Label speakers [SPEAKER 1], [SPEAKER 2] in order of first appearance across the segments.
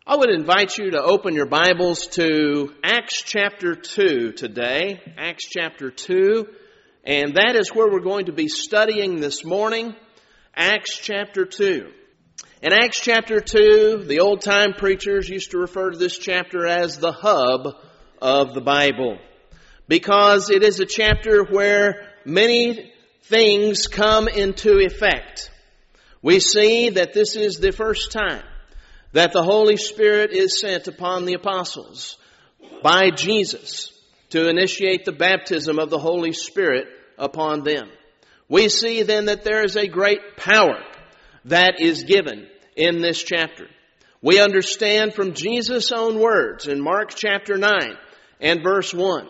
[SPEAKER 1] I would invite you to open your Bibles to Acts chapter 2 today. Acts chapter 2. And that is where we're going to be studying this morning. Acts chapter 2. In Acts chapter 2, the old-time preachers used to refer to this chapter as the hub of the Bible, because it is a chapter where many things come into effect. We see that this is the first time that the Holy Spirit is sent upon the apostles by Jesus to initiate the baptism of the Holy Spirit upon them. We see then that there is a great power that is given in this chapter. We understand from Jesus' own words in Mark chapter 9 and verse 1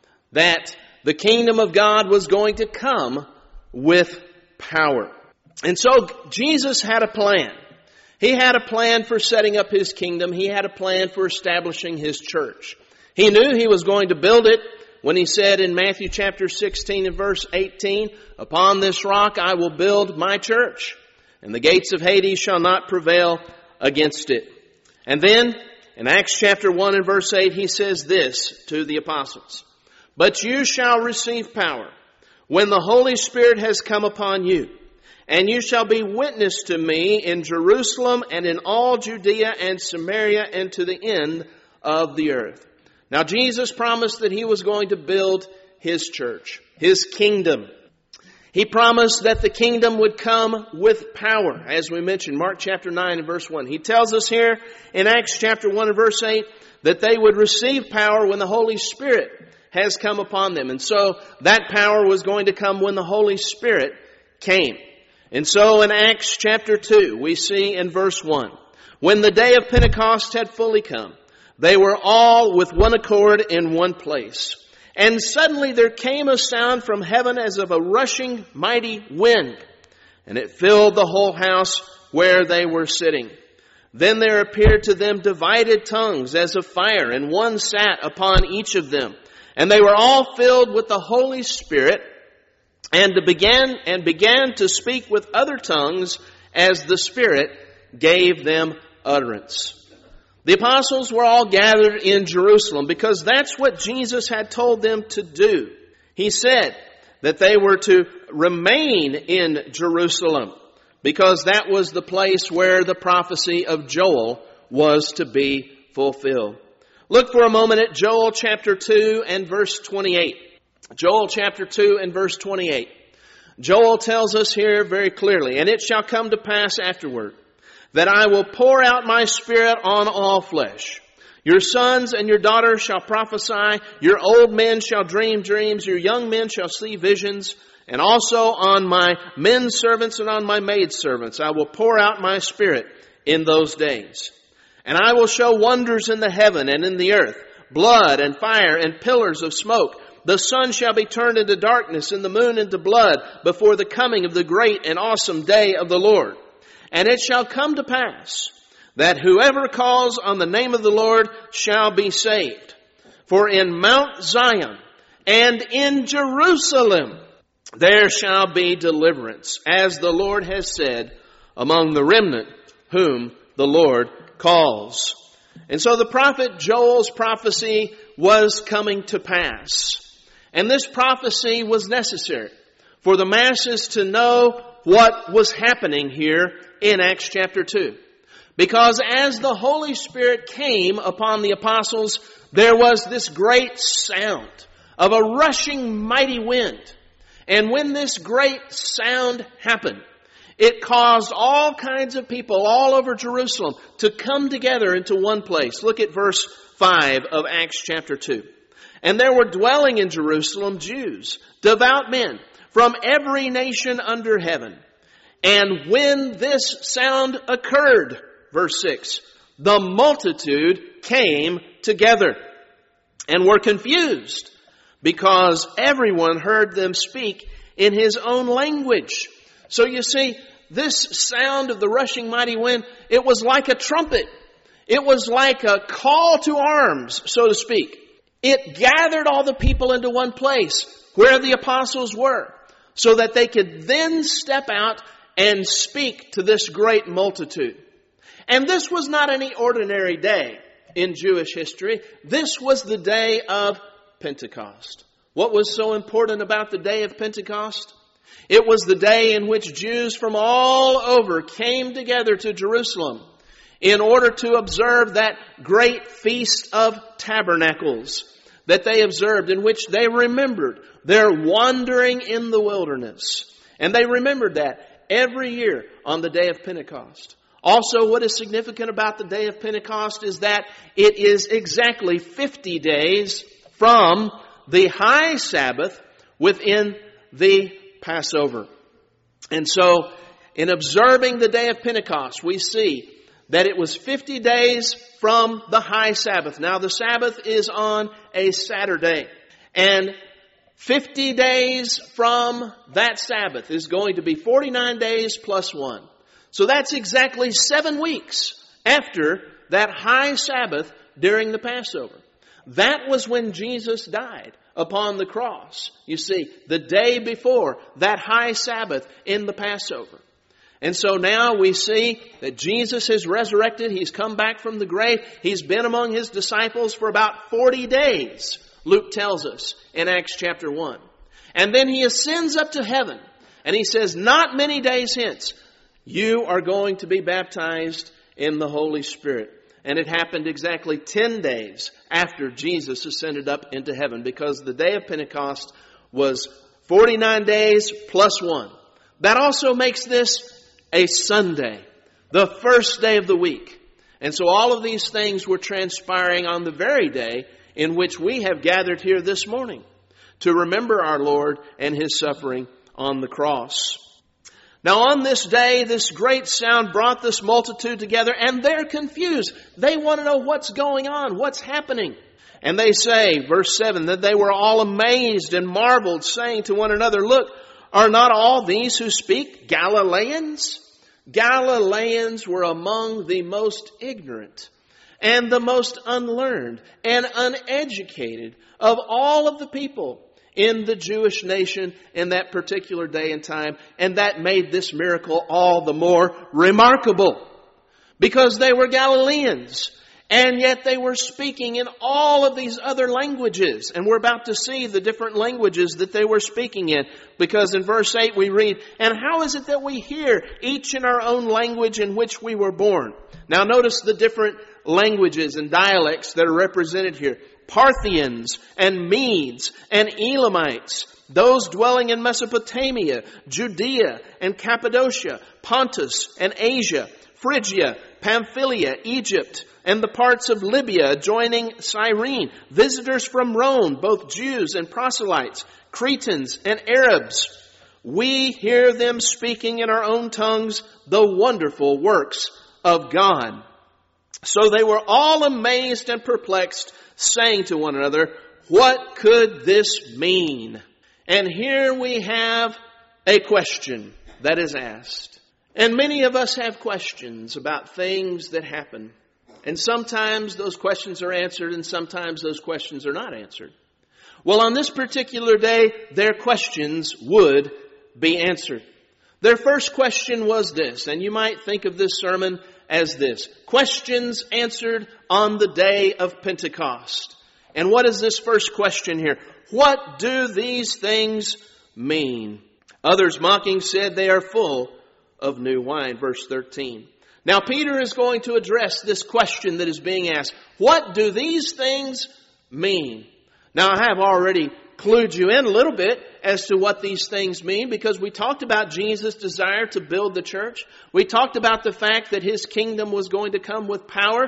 [SPEAKER 1] that the kingdom of God was going to come with power. And so Jesus had a plan. He had a plan for setting up His kingdom. He had a plan for establishing His church. He knew He was going to build it when He said in Matthew chapter 16 and verse 18, "Upon this rock I will build my church, and the gates of Hades shall not prevail against it." And then in Acts chapter 1 and verse 8, He says this to the apostles, "But you shall receive power when the Holy Spirit has come upon you. And you shall be witness to me in Jerusalem and in all Judea and Samaria and to the end of the earth." Now Jesus promised that He was going to build His church, His kingdom. He promised that the kingdom would come with power, as we mentioned, Mark chapter 9 and verse 1. He tells us here in Acts chapter 1 and verse 8 that they would receive power when the Holy Spirit has come upon them. And so that power was going to come when the Holy Spirit came. And so in Acts chapter 2, we see in verse 1, "When the day of Pentecost had fully come, they were all with one accord in one place. And suddenly there came a sound from heaven as of a rushing mighty wind, and it filled the whole house where they were sitting. Then there appeared to them divided tongues as of fire, and one sat upon each of them. And they were all filled with the Holy Spirit, and began to speak with other tongues as the Spirit gave them utterance." The apostles were all gathered in Jerusalem because that's what Jesus had told them to do. He said that they were to remain in Jerusalem because that was the place where the prophecy of Joel was to be fulfilled. Look for a moment at Joel chapter 2 and verse 28. Joel chapter 2 and verse 28. Joel tells us here very clearly, "And it shall come to pass afterward, that I will pour out my Spirit on all flesh. Your sons and your daughters shall prophesy, your old men shall dream dreams, your young men shall see visions, and also on my men servants and on my maid servants I will pour out my Spirit in those days. And I will show wonders in the heaven and in the earth, blood and fire and pillars of smoke. The sun shall be turned into darkness and the moon into blood before the coming of the great and awesome day of the Lord. And it shall come to pass that whoever calls on the name of the Lord shall be saved. For in Mount Zion and in Jerusalem there shall be deliverance, as the Lord has said, among the remnant whom the Lord calls." And so the prophet Joel's prophecy was coming to pass. And this prophecy was necessary for the masses to know what was happening here in Acts chapter 2. Because as the Holy Spirit came upon the apostles, there was this great sound of a rushing mighty wind. And when this great sound happened, it caused all kinds of people all over Jerusalem to come together into one place. Look at verse 5 of Acts chapter 2. "And there were dwelling in Jerusalem Jews, devout men, from every nation under heaven. And when this sound occurred," verse 6, "the multitude came together and were confused, because everyone heard them speak in his own language." So you see, this sound of the rushing mighty wind, it was like a trumpet. It was like a call to arms, so to speak. It gathered all the people into one place where the apostles were, so that they could then step out and speak to this great multitude. And this was not any ordinary day in Jewish history. This was the day of Pentecost. What was so important about the day of Pentecost? It was the day in which Jews from all over came together to Jerusalem in order to observe that great Feast of Tabernacles that they observed, in which they remembered their wandering in the wilderness. And they remembered that every year on the day of Pentecost. Also, what is significant about the day of Pentecost is that it is exactly 50 days from the high Sabbath within the Passover. And so, in observing the day of Pentecost, we see that it was 50 days from the high Sabbath. Now, the Sabbath is on a Saturday. And 50 days from that Sabbath is going to be 49 days plus 1. So that's exactly 7 weeks after that high Sabbath during the Passover. That was when Jesus died upon the cross. You see, the day before that high Sabbath in the Passover. And so now we see that Jesus has resurrected. He's come back from the grave. He's been among His disciples for about 40 days, Luke tells us in Acts chapter 1. And then He ascends up to heaven. And He says, not many days hence, you are going to be baptized in the Holy Spirit. And it happened exactly 10 days after Jesus ascended up into heaven, because the day of Pentecost was 49 days plus 1. That also makes this a Sunday, the first day of the week. And so all of these things were transpiring on the very day in which we have gathered here this morning to remember our Lord and His suffering on the cross. Now on this day, this great sound brought this multitude together, and they're confused. They want to know what's going on, what's happening. And they say, verse 7, that they were all amazed and marveled, saying to one another, look, are not all these who speak Galileans? Galileans were among the most ignorant and the most unlearned and uneducated of all of the people in the Jewish nation in that particular day and time. And that made this miracle all the more remarkable, because they were Galileans, and yet they were speaking in all of these other languages. And we're about to see the different languages that they were speaking in, because in verse 8 we read, and how is it that we hear each in our own language in which we were born? Now notice the different languages and dialects that are represented here. Parthians and Medes and Elamites, those dwelling in Mesopotamia, Judea and Cappadocia, Pontus and Asia, Phrygia, Pamphylia, Egypt, and the parts of Libya adjoining Cyrene, visitors from Rome, both Jews and proselytes, Cretans and Arabs. We hear them speaking in our own tongues the wonderful works of God. So they were all amazed and perplexed, saying to one another, what could this mean? And here we have a question that is asked. And many of us have questions about things that happen. And sometimes those questions are answered, and sometimes those questions are not answered. Well, on this particular day, their questions would be answered. Their first question was this, and you might think of this sermon as this: questions answered on the day of Pentecost. And what is this first question here? What do these things mean? Others mocking said they are full of new wine. Verse 13. Now Peter is going to address this question that is being asked. What do these things mean? Now I have already clued you in a little bit as to what these things mean, because we talked about Jesus' desire to build the church. We talked about the fact that His kingdom was going to come with power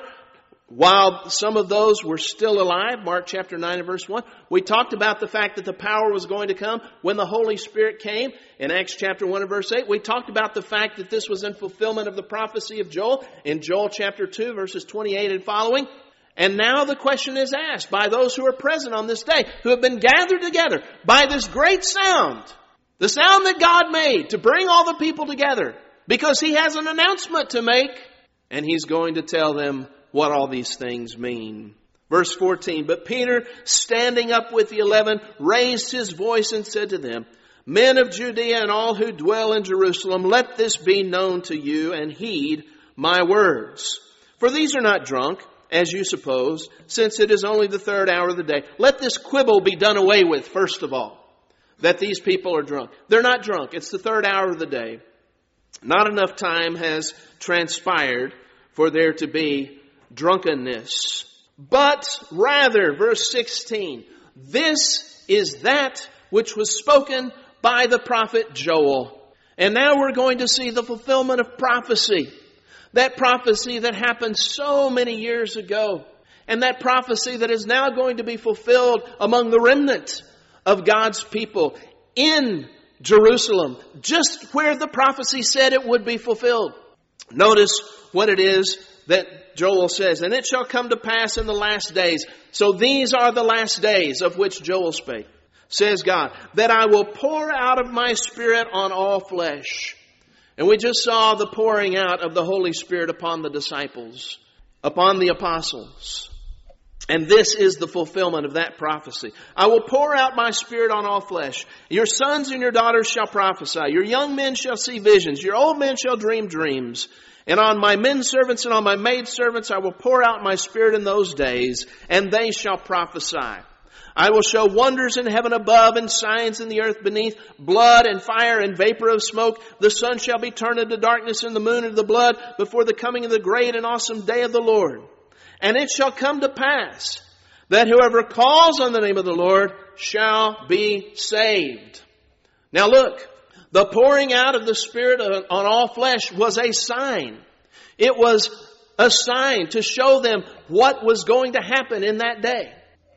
[SPEAKER 1] while some of those were still alive. Mark chapter 9 and verse 1. We talked about the fact that the power was going to come when the Holy Spirit came in Acts chapter 1 and verse 8. We talked about the fact that this was in fulfillment of the prophecy of Joel in Joel chapter 2 verses 28 and following. And now the question is asked by those who are present on this day, who have been gathered together by this great sound, the sound that God made to bring all the people together, because He has an announcement to make, and He's going to tell them what all these things mean. Verse 14, but Peter, standing up with the 11, raised his voice and said to them, men of Judea and all who dwell in Jerusalem, let this be known to you, and heed my words. For these are not drunk, as you suppose, since it is only the third hour of the day. Let this quibble be done away with, first of all, that these people are drunk. They're not drunk. It's the third hour of the day. Not enough time has transpired for there to be drunkenness. But rather, verse 16, this is that which was spoken by the prophet Joel. And now we're going to see the fulfillment of prophecy. That prophecy that happened so many years ago. And that prophecy that is now going to be fulfilled among the remnant of God's people in Jerusalem. Just where the prophecy said it would be fulfilled. Notice what it is that Joel says. And it shall come to pass in the last days. So these are the last days of which Joel spake. Says God, that I will pour out of my Spirit on all flesh. And we just saw the pouring out of the Holy Spirit upon the disciples, upon the apostles. And this is the fulfillment of that prophecy. I will pour out my Spirit on all flesh. Your sons and your daughters shall prophesy. Your young men shall see visions. Your old men shall dream dreams. And on my men servants and on my maid servants I will pour out my Spirit in those days, and they shall prophesy. I will show wonders in heaven above and signs in the earth beneath, blood and fire and vapor of smoke. The sun shall be turned into darkness and the moon into the blood before the coming of the great and awesome day of the Lord. And it shall come to pass that whoever calls on the name of the Lord shall be saved. Now look, the pouring out of the Spirit on all flesh was a sign. It was a sign to show them what was going to happen in that day.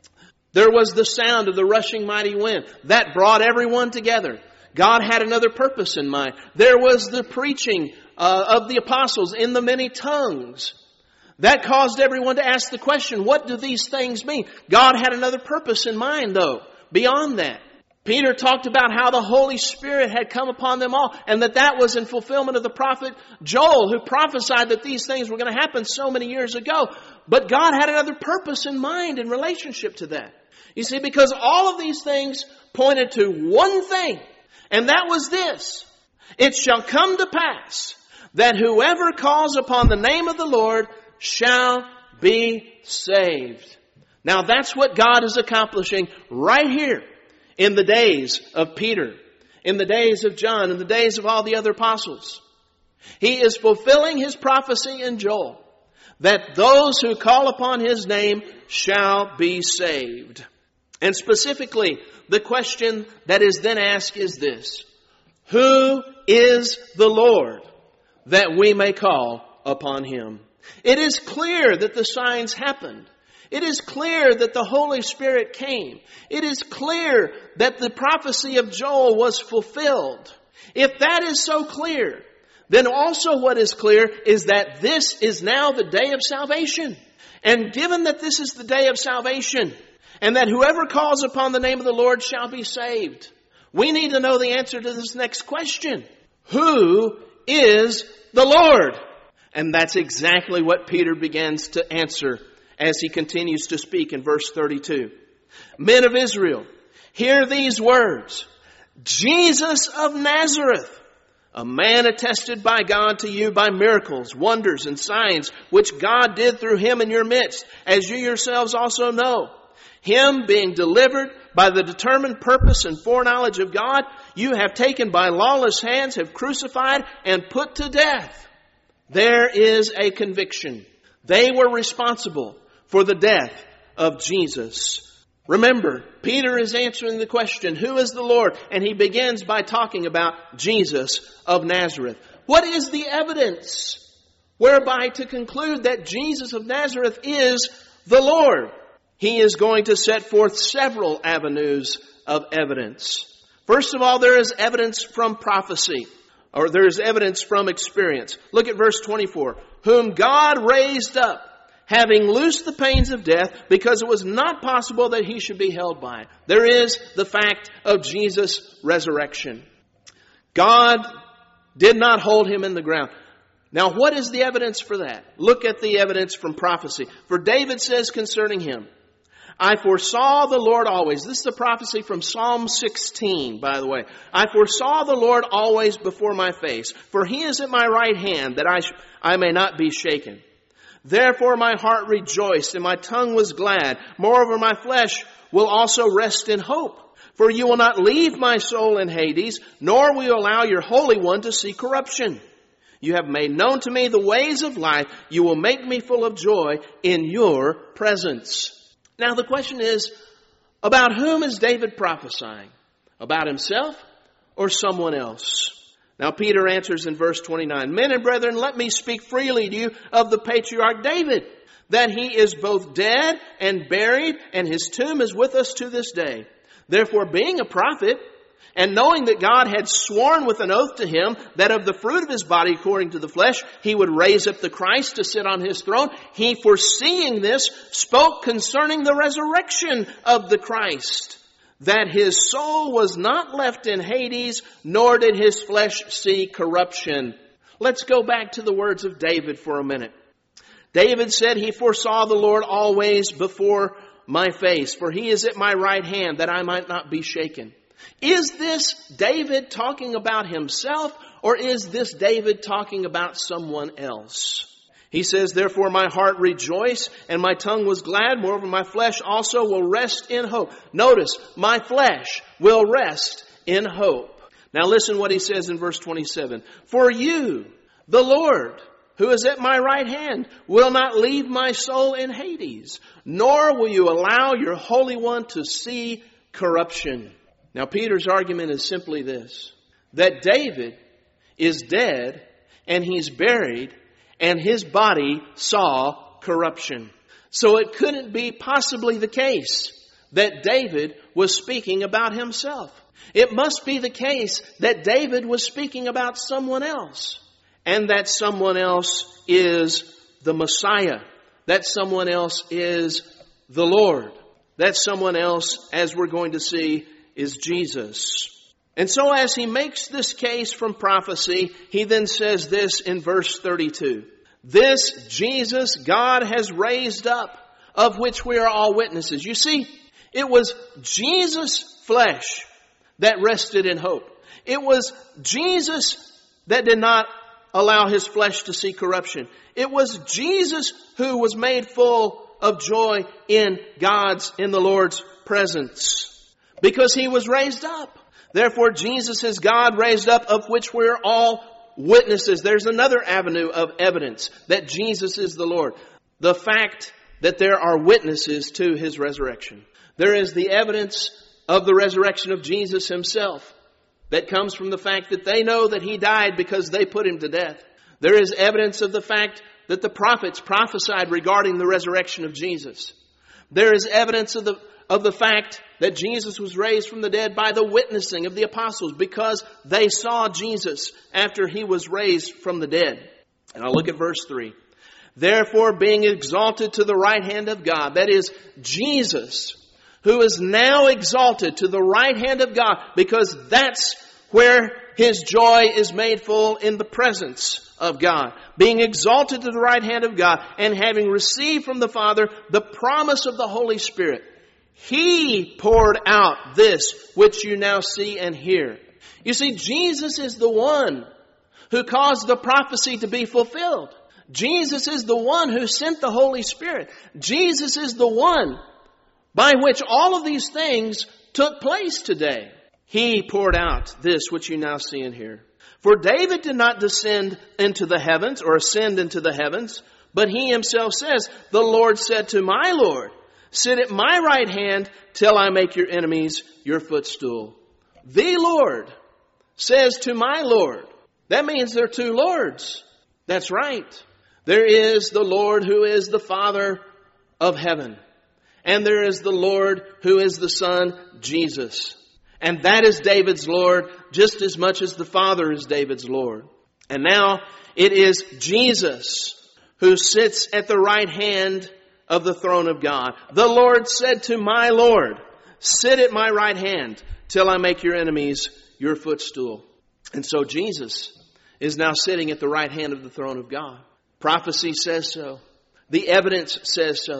[SPEAKER 1] There was the sound of the rushing mighty wind. That brought everyone together. God had another purpose in mind. There was the preaching of the apostles in the many tongues. That caused everyone to ask the question, what do these things mean? God had another purpose in mind, though, beyond that. Peter talked about how the Holy Spirit had come upon them all, and that was in fulfillment of the prophet Joel, who prophesied that these things were going to happen so many years ago. But God had another purpose in mind in relationship to that. You see, because all of these things pointed to one thing, and that was this. It shall come to pass that whoever calls upon the name of the Lord shall be saved. Now that's what God is accomplishing right here in the days of Peter, in the days of John, in the days of all the other apostles. He is fulfilling His prophecy in Joel that those who call upon His name shall be saved. And specifically, the question that is then asked is this: who is the Lord that we may call upon Him? It is clear that the signs happened. It is clear that the Holy Spirit came. It is clear that the prophecy of Joel was fulfilled. If that is so clear, then also what is clear is that this is now the day of salvation. And given that this is the day of salvation, and that whoever calls upon the name of the Lord shall be saved, we need to know the answer to this next question. Who is the Lord? And that's exactly what Peter begins to answer as he continues to speak in verse 32. Men of Israel, hear these words. Jesus of Nazareth, a man attested by God to you by miracles, wonders, and signs, which God did through Him in your midst, as you yourselves also know. Him being delivered by the determined purpose and foreknowledge of God, you have taken by lawless hands, have crucified and put to death. There is a conviction. They were responsible for the death of Jesus. Remember, Peter is answering the question, who is the Lord? And he begins by talking about Jesus of Nazareth. What is the evidence whereby to conclude that Jesus of Nazareth is the Lord? He is going to set forth several avenues of evidence. First of all, there is evidence from prophecy, or there is evidence from experience. Look at verse 24. Whom God raised up, having loosed the pains of death, because it was not possible that He should be held by. There is the fact of Jesus' resurrection. God did not hold Him in the ground. Now, what is the evidence for that? Look at the evidence from prophecy. For David says concerning Him, I foresaw the Lord always. This is a prophecy from Psalm 16, by the way. I foresaw the Lord always before my face, for he is at my right hand, that I may not be shaken. Therefore my heart rejoiced, and my tongue was glad. Moreover, my flesh will also rest in hope. For you will not leave my soul in Hades, nor will you allow your Holy One to see corruption. You have made known to me the ways of life. You will make me full of joy in your presence. Now the question is, about whom is David prophesying? About himself or someone else? Now Peter answers in verse 29, Men and brethren, let me speak freely to you of the patriarch David, that he is both dead and buried, and his tomb is with us to this day. Therefore, being a prophet, and knowing that God had sworn with an oath to him that of the fruit of his body according to the flesh, he would raise up the Christ to sit on his throne, he, foreseeing this, spoke concerning the resurrection of the Christ, that his soul was not left in Hades, nor did his flesh see corruption. Let's go back to the words of David for a minute. David said he foresaw the Lord always before my face, for he is at my right hand, that I might not be shaken. Is this David talking about himself, or is this David talking about someone else? He says, Therefore my heart rejoiced, and my tongue was glad. Moreover, my flesh also will rest in hope. Notice, my flesh will rest in hope. Now listen what he says in verse 27. For you, the Lord, who is at my right hand, will not leave my soul in Hades, nor will you allow your Holy One to see corruption. Now, Peter's argument is simply this, that David is dead and he's buried and his body saw corruption. So it couldn't be possibly the case that David was speaking about himself. It must be the case that David was speaking about someone else, and that someone else is the Messiah. That someone else is the Lord. That someone else, as we're going to see, is Jesus. And so as he makes this case from prophecy, he then says this in verse 32. This Jesus God has raised up, of which we are all witnesses. You see, it was Jesus' flesh that rested in hope. It was Jesus that did not allow his flesh to see corruption. It was Jesus who was made full of joy in the Lord's presence, because he was raised up. Therefore, Jesus is God raised up, of which we're all witnesses. There's another avenue of evidence that Jesus is the Lord. The fact that there are witnesses to his resurrection. There is the evidence of the resurrection of Jesus himself that comes from the fact that they know that he died because they put him to death. There is evidence of the fact that the prophets prophesied regarding the resurrection of Jesus. There is evidence of the fact that Jesus was raised from the dead by the witnessing of the apostles, because they saw Jesus after he was raised from the dead. And I'll look at verse 3. Therefore, being exalted to the right hand of God, that is Jesus, who is now exalted to the right hand of God, because that's where his joy is made full, in the presence of God. Being exalted to the right hand of God, and having received from the Father the promise of the Holy Spirit, he poured out this which you now see and hear. You see, Jesus is the one who caused the prophecy to be fulfilled. Jesus is the one who sent the Holy Spirit. Jesus is the one by which all of these things took place today. He poured out this which you now see and hear. For David did not descend into the heavens, or ascend into the heavens, but he himself says, the Lord said to my Lord, sit at my right hand till I make your enemies your footstool. The Lord says to my Lord. That means there are two Lords. That's right. There is the Lord who is the Father of heaven. And there is the Lord who is the Son, Jesus. And that is David's Lord just as much as the Father is David's Lord. And now it is Jesus who sits at the right hand of the throne of God. The Lord said to my Lord, sit at my right hand till I make your enemies your footstool. And so Jesus is now sitting at the right hand of the throne of God. Prophecy says so. The evidence says so.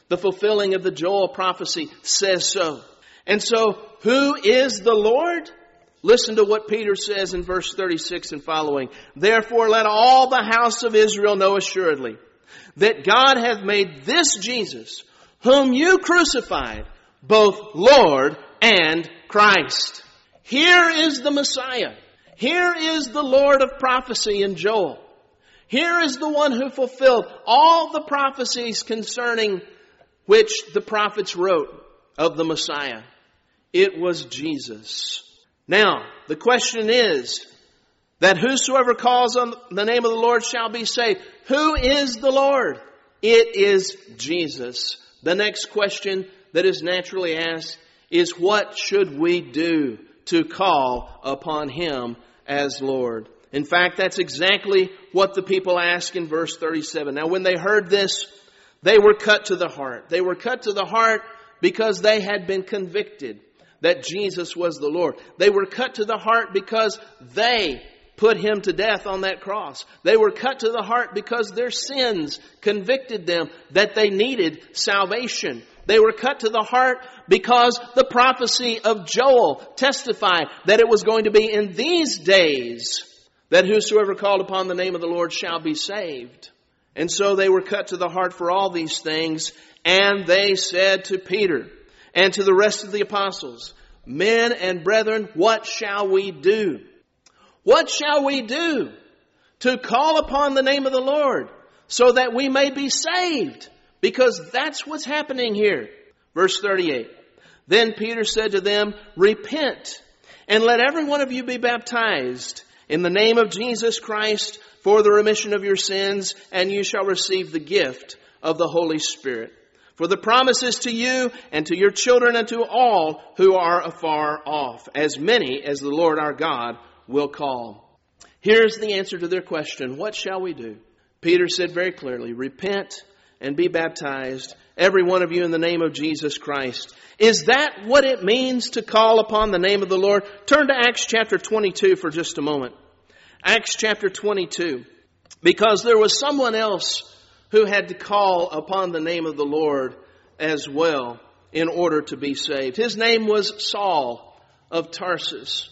[SPEAKER 1] The fulfilling of the Joel prophecy says so. And so, who is the Lord? Listen to what Peter says in verse 36 and following. Therefore let all the house of Israel know assuredly that God hath made this Jesus, whom you crucified, both Lord and Christ. Here is the Messiah. Here is the Lord of prophecy in Joel. Here is the one who fulfilled all the prophecies concerning which the prophets wrote of the Messiah. It was Jesus. Now, the question is that whosoever calls on the name of the Lord shall be saved. Who is the Lord? It is Jesus. The next question that is naturally asked is, what should we do to call upon Him as Lord? In fact, that's exactly what the people ask in verse 37. Now, when they heard this, they were cut to the heart. They were cut to the heart because they had been convicted that Jesus was the Lord. They were cut to the heart because they put Him to death on that cross. They were cut to the heart because their sins convicted them that they needed salvation. They were cut to the heart because the prophecy of Joel testified that it was going to be in these days that whosoever called upon the name of the Lord shall be saved. And so they were cut to the heart for all these things. And they said to Peter and to the rest of the apostles, men and brethren, what shall we do? What shall we do to call upon the name of the Lord so that we may be saved? Because that's what's happening here. Verse 38. Then Peter said to them, repent and let every one of you be baptized in the name of Jesus Christ for the remission of your sins, and you shall receive the gift of the Holy Spirit. For the promise is to you and to your children and to all who are afar off, as many as the Lord our God will call. Here's the answer to their question. What shall we do? Peter said very clearly, repent and be baptized, every one of you, in the name of Jesus Christ. Is that what it means to call upon the name of the Lord? Turn to Acts chapter 22 for just a moment. Acts chapter 22. Because there was someone else who had to call upon the name of the Lord as well in order to be saved. His name was Saul of Tarsus.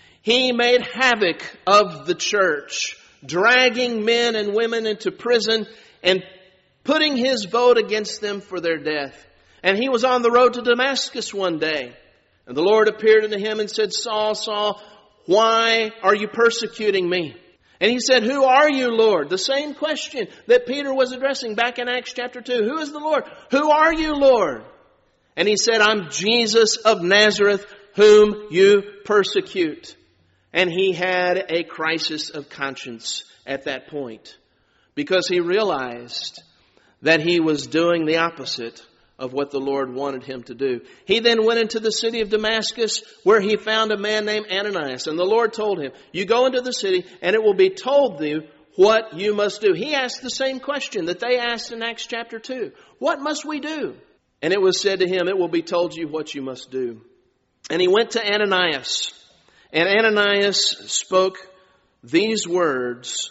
[SPEAKER 1] He made havoc of the church, dragging men and women into prison and putting his vote against them for their death. And he was on the road to Damascus one day. And the Lord appeared unto him and said, Saul, Saul, why are you persecuting me? And he said, who are you, Lord? The same question that Peter was addressing back in Acts chapter 2. Who is the Lord? Who are you, Lord? And he said, I'm Jesus of Nazareth, whom you persecute. And he had a crisis of conscience at that point, because he realized that he was doing the opposite of what the Lord wanted him to do. He then went into the city of Damascus, where he found a man named Ananias. And the Lord told him, you go into the city and it will be told you what you must do. He asked the same question that they asked in Acts chapter 2. What must we do? And it was said to him, it will be told you what you must do. And he went to Ananias. And Ananias spoke these words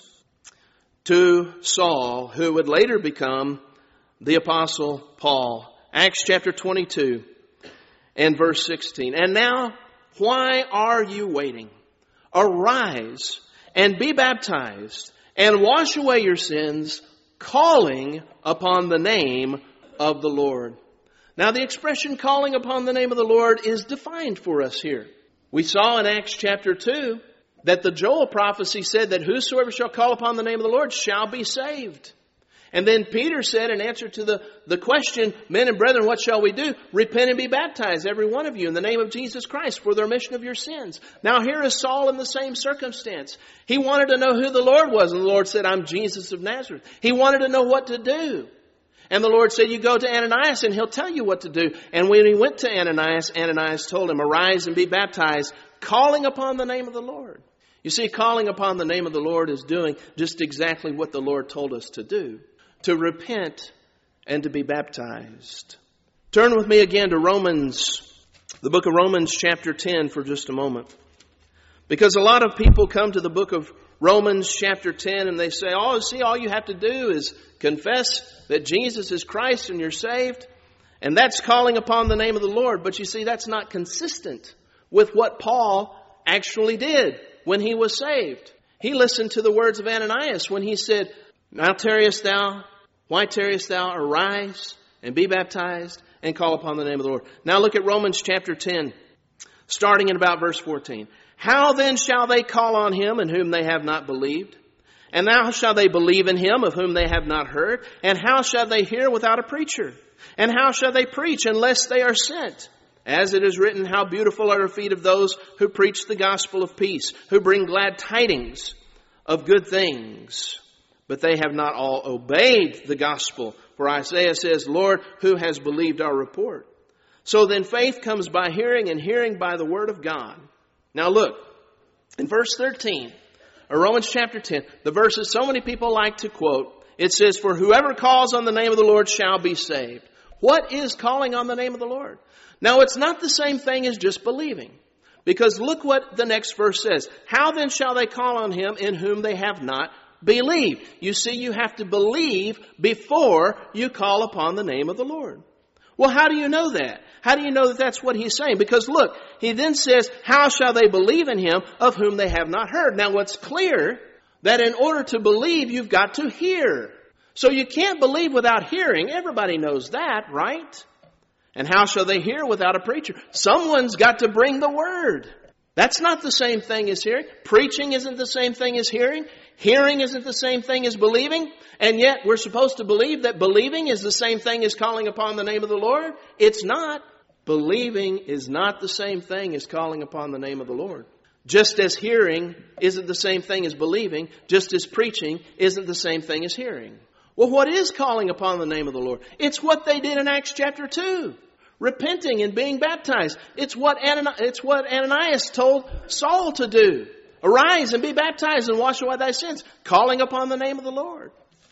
[SPEAKER 1] to Saul, who would later become the Apostle Paul. Acts chapter 22 and verse 16. And now, why are you waiting? Arise and be baptized and wash away your sins, calling upon the name of the Lord. Now, the expression calling upon the name of the Lord is defined for us here. We saw in Acts chapter 2 that the Joel prophecy said that whosoever shall call upon the name of the Lord shall be saved. And then Peter said, in answer to the question, men and brethren, what shall we do? Repent and be baptized, every one of you, in the name of Jesus Christ for the remission of your sins. Now here is Saul in the same circumstance. He wanted to know who the Lord was, and the Lord said, I'm Jesus of Nazareth. He wanted to know what to do. And the Lord said, you go to Ananias and he'll tell you what to do. And when he went to Ananias, Ananias told him, arise and be baptized, calling upon the name of the Lord. You see, calling upon the name of the Lord is doing just exactly what the Lord told us to do. To repent and to be baptized. Turn with me again to Romans, the book of Romans chapter 10 for just a moment. Because a lot of people come to the book of Romans chapter 10 and they say, oh, see, all you have to do is confess that Jesus is Christ and you're saved. And that's calling upon the name of the Lord. But you see, that's not consistent with what Paul actually did when he was saved. He listened to the words of Ananias when he said, now tarriest thou, why tarriest thou? Arise and be baptized and call upon the name of the Lord. Now look at Romans chapter 10, starting in about verse 14. How then shall they call on him in whom they have not believed? And how shall they believe in him of whom they have not heard? And how shall they hear without a preacher? And how shall they preach unless they are sent? As it is written, how beautiful are the feet of those who preach the gospel of peace, who bring glad tidings of good things. But they have not all obeyed the gospel. For Isaiah says, Lord, who has believed our report? So then faith comes by hearing, and hearing by the word of God. Now look, in verse 13, of Romans chapter 10, the verses so many people like to quote, it says, for whoever calls on the name of the Lord shall be saved. What is calling on the name of the Lord? Now it's not the same thing as just believing. Because look what the next verse says. How then shall they call on him in whom they have not believed? You see, you have to believe before you call upon the name of the Lord. Well, how do you know that? How do you know that that's what he's saying? Because look, he then says, how shall they believe in him of whom they have not heard? Now what's clear, that in order to believe, you've got to hear. So you can't believe without hearing. Everybody knows that, right? And how shall they hear without a preacher? Someone's got to bring the word. That's not the same thing as hearing. Preaching isn't the same thing as hearing. Hearing isn't the same thing as believing. And yet we're supposed to believe that believing is the same thing as calling upon the name of the Lord. It's not. Believing is not the same thing as calling upon the name of the Lord. Just as hearing isn't the same thing as believing, just as preaching isn't the same thing as hearing. Well, what is calling upon the name of the Lord? It's what they did in Acts chapter 2. Repenting and being baptized. It's what Ananias told Saul to do. Arise and be baptized and wash away thy sins. Calling upon the name of the Lord.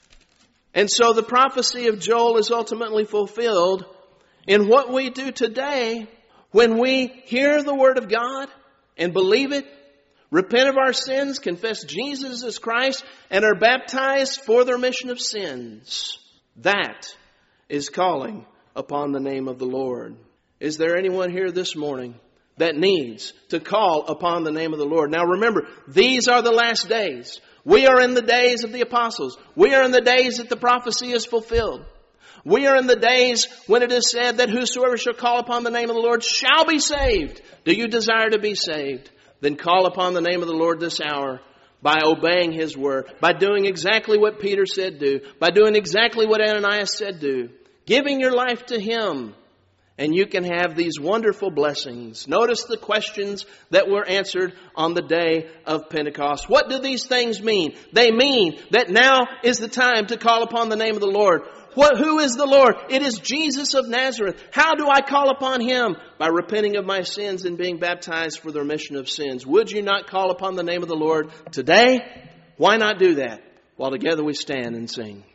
[SPEAKER 1] And so the prophecy of Joel is ultimately fulfilled in what we do today when we hear the word of God and believe it, repent of our sins, confess Jesus as Christ, and are baptized for the remission of sins. That is calling upon the name of the Lord. Is there anyone here this morning that needs to call upon the name of the Lord? Now remember, these are the last days. We are in the days of the apostles. We are in the days that the prophecy is fulfilled. We are in the days when it is said that whosoever shall call upon the name of the Lord shall be saved. Do you desire to be saved? Then call upon the name of the Lord this hour by obeying his word, by doing exactly what Peter said do, by doing exactly what Ananias said do, giving your life to him. And you can have these wonderful blessings. Notice the questions that were answered on the day of Pentecost. What do these things mean? They mean that now is the time to call upon the name of the Lord. Who is the Lord? It is Jesus of Nazareth. How do I call upon him? By repenting of my sins and being baptized for the remission of sins. Would you not call upon the name of the Lord today? Why not do that? While together we stand and sing.